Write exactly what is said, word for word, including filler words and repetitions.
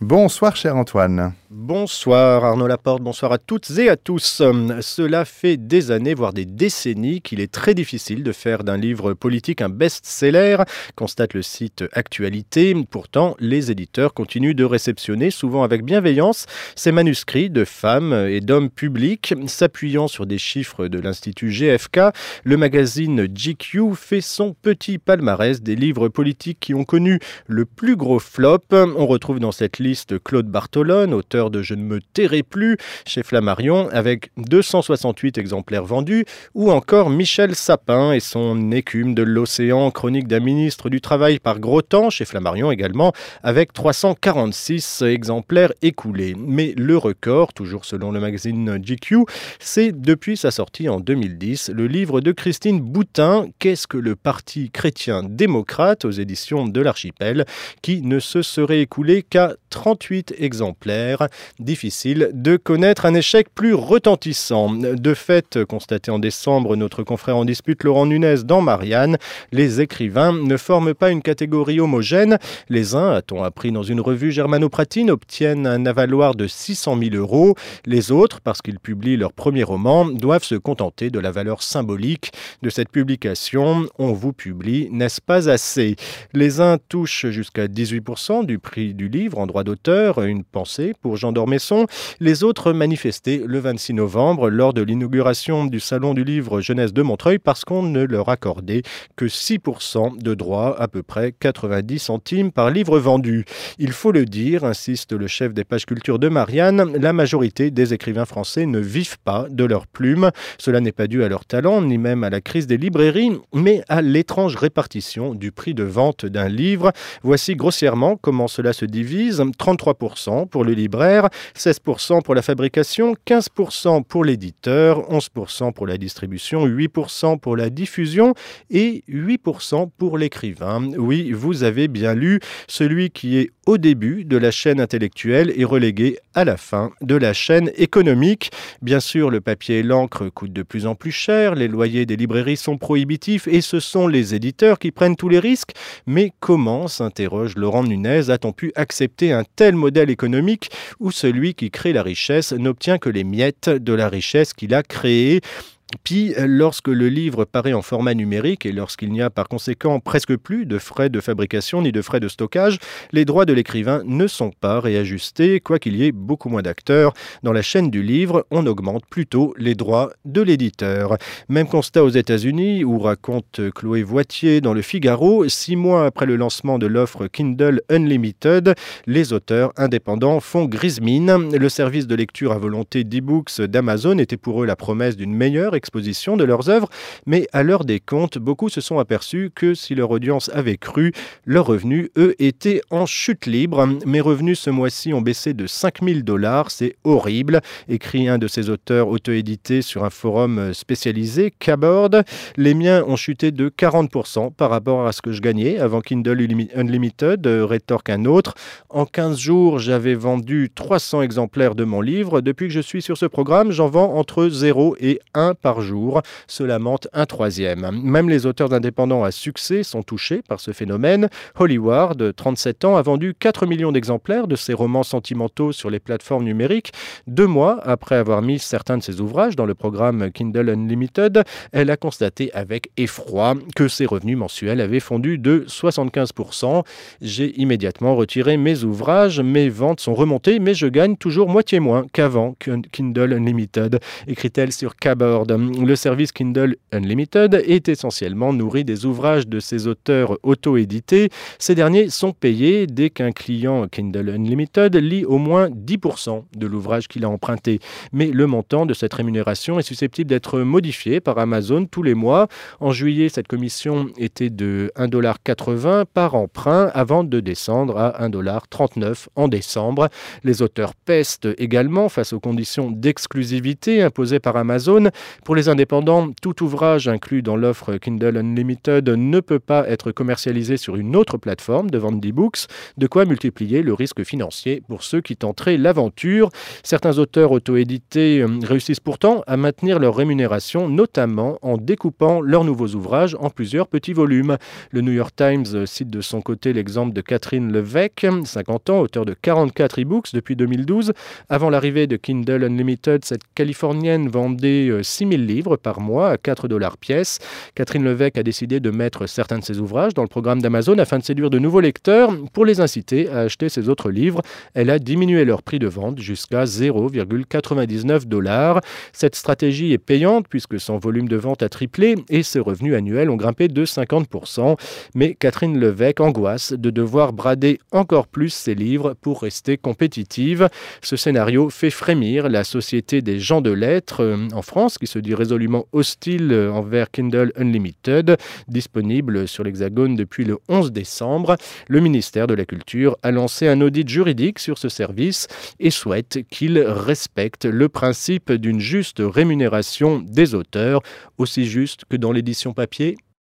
Bonsoir cher Antoine. Bonsoir Arnaud Laporte, bonsoir à toutes et à tous. Cela fait des années, voire des décennies, qu'il est très difficile de faire d'un livre politique un best-seller, constate le site Actualité. Pourtant, les éditeurs continuent de réceptionner, souvent avec bienveillance, ces manuscrits de femmes et d'hommes publics. S'appuyant sur des chiffres de l'Institut G F K, le magazine G Q fait son petit palmarès des livres politiques qui ont connu le plus gros flop. On retrouve dans cette liste Claude Bartholone, auteur de Je ne me tairai plus chez Flammarion avec deux cent soixante-huit exemplaires vendus, ou encore Michel Sapin et son Écume de l'océan, chronique d'un ministre du Travail par Grottan chez Flammarion également, avec trois cent quarante-six exemplaires écoulés. Mais le record, toujours selon le magazine G Q, c'est depuis sa sortie en deux mille dix, le livre de Christine Boutin, Qu'est-ce que le Parti chrétien-démocrate, aux éditions de l'Archipel, qui ne se serait écoulé qu'à trente-huit exemplaires. Difficile de connaître un échec plus retentissant. De fait, constaté en décembre notre confrère en dispute Laurent Nunez dans Marianne, les écrivains ne forment pas une catégorie homogène. Les uns, a-t-on appris dans une revue germanopratine, obtiennent un avaloir de six cent mille euros. Les autres, parce qu'ils publient leur premier roman, doivent se contenter de la valeur symbolique de cette publication. On vous publie, n'est-ce pas assez? Les uns touchent jusqu'à dix-huit pour cent du prix du livre en droit d'auteur, une pensée pour Jean d'Ormesson. Les autres manifestaient le vingt-six novembre lors de l'inauguration du Salon du Livre Jeunesse de Montreuil parce qu'on ne leur accordait que six pour cent de droits, à peu près quatre-vingt-dix centimes par livre vendu. Il faut le dire, insiste le chef des pages culture de Marianne, la majorité des écrivains français ne vivent pas de leur plume. Cela n'est pas dû à leur talent, ni même à la crise des librairies, mais à l'étrange répartition du prix de vente d'un livre. Voici grossièrement comment cela se divise. trente-trois pour cent pour le libraire, seize pour cent pour la fabrication, quinze pour cent pour l'éditeur, onze pour cent pour la distribution, huit pour cent pour la diffusion et huit pour cent pour l'écrivain. Oui, vous avez bien lu, celui qui est au début de la chaîne intellectuelle est relégué à la fin de la chaîne économique. Bien sûr, le papier et l'encre coûtent de plus en plus cher, les loyers des librairies sont prohibitifs et ce sont les éditeurs qui prennent tous les risques. Mais comment, s'interroge Laurent Nunez, a-t-on pu accepter un tel modèle économique où celui qui crée la richesse n'obtient que les miettes de la richesse qu'il a créée? Puis, lorsque le livre paraît en format numérique et lorsqu'il n'y a par conséquent presque plus de frais de fabrication ni de frais de stockage, les droits de l'écrivain ne sont pas réajustés, quoiqu'il y ait beaucoup moins d'acteurs. Dans la chaîne du livre, on augmente plutôt les droits de l'éditeur. Même constat aux États-Unis, où raconte Chloé Voitier dans Le Figaro, six mois après le lancement de l'offre Kindle Unlimited, les auteurs indépendants font grise mine. Le service de lecture à volonté d'e-books d'Amazon était pour eux la promesse d'une meilleure exposition de leurs œuvres, mais à l'heure des comptes, beaucoup se sont aperçus que si leur audience avait cru, leurs revenus, eux, étaient en chute libre. Mes revenus ce mois-ci ont baissé de cinq mille dollars, c'est horrible, écrit un de ces auteurs auto-édités sur un forum spécialisé, Cabord. Les miens ont chuté de quarante pour cent par rapport à ce que je gagnais avant Kindle Unlimited, rétorque un autre. En quinze jours, j'avais vendu trois cents exemplaires de mon livre. Depuis que je suis sur ce programme, j'en vends entre zéro et un par jour, se lamente un troisième. Même les auteurs indépendants à succès sont touchés par ce phénomène. Holly Ward, trente-sept ans, a vendu quatre millions d'exemplaires de ses romans sentimentaux sur les plateformes numériques. Deux mois après avoir mis certains de ses ouvrages dans le programme Kindle Unlimited, elle a constaté avec effroi que ses revenus mensuels avaient fondu de soixante-quinze pour cent. J'ai immédiatement retiré mes ouvrages, mes ventes sont remontées, mais je gagne toujours moitié moins qu'avant Kindle Unlimited, écrit-elle sur Cabord. Le service Kindle Unlimited est essentiellement nourri des ouvrages de ses auteurs auto-édités. Ces derniers sont payés dès qu'un client Kindle Unlimited lit au moins dix pour cent de l'ouvrage qu'il a emprunté. Mais le montant de cette rémunération est susceptible d'être modifié par Amazon tous les mois. En juillet, cette commission était de un dollar quatre-vingts par emprunt avant de descendre à un dollar trente-neuf en décembre. Les auteurs pestent également face aux conditions d'exclusivité imposées par Amazon. Pour les indépendants, tout ouvrage inclus dans l'offre Kindle Unlimited ne peut pas être commercialisé sur une autre plateforme de vente d'e-books, de quoi multiplier le risque financier pour ceux qui tenteraient l'aventure. Certains auteurs auto-édités réussissent pourtant à maintenir leur rémunération, notamment en découpant leurs nouveaux ouvrages en plusieurs petits volumes. Le New York Times cite de son côté l'exemple de Catherine Levesque, cinquante ans, auteur de quarante-quatre e-books depuis deux mille douze. Avant l'arrivée de Kindle Unlimited, cette Californienne vendait six mille livres par mois à quatre dollars pièce. Catherine Levesque a décidé de mettre certains de ses ouvrages dans le programme d'Amazon afin de séduire de nouveaux lecteurs. Pour les inciter à acheter ses autres livres, elle a diminué leur prix de vente jusqu'à zéro virgule quatre-vingt-dix-neuf dollars. Cette stratégie est payante puisque son volume de vente a triplé et ses revenus annuels ont grimpé de cinquante pour cent. Mais Catherine Levesque angoisse de devoir brader encore plus ses livres pour rester compétitive. Ce scénario fait frémir la Société des gens de lettres en France qui se dit résolument hostile envers Kindle Unlimited, disponible sur l'Hexagone depuis le onze décembre. Le ministère de la Culture a lancé un audit juridique sur ce service et souhaite qu'il respecte le principe d'une juste rémunération des auteurs, aussi juste que dans l'édition papier.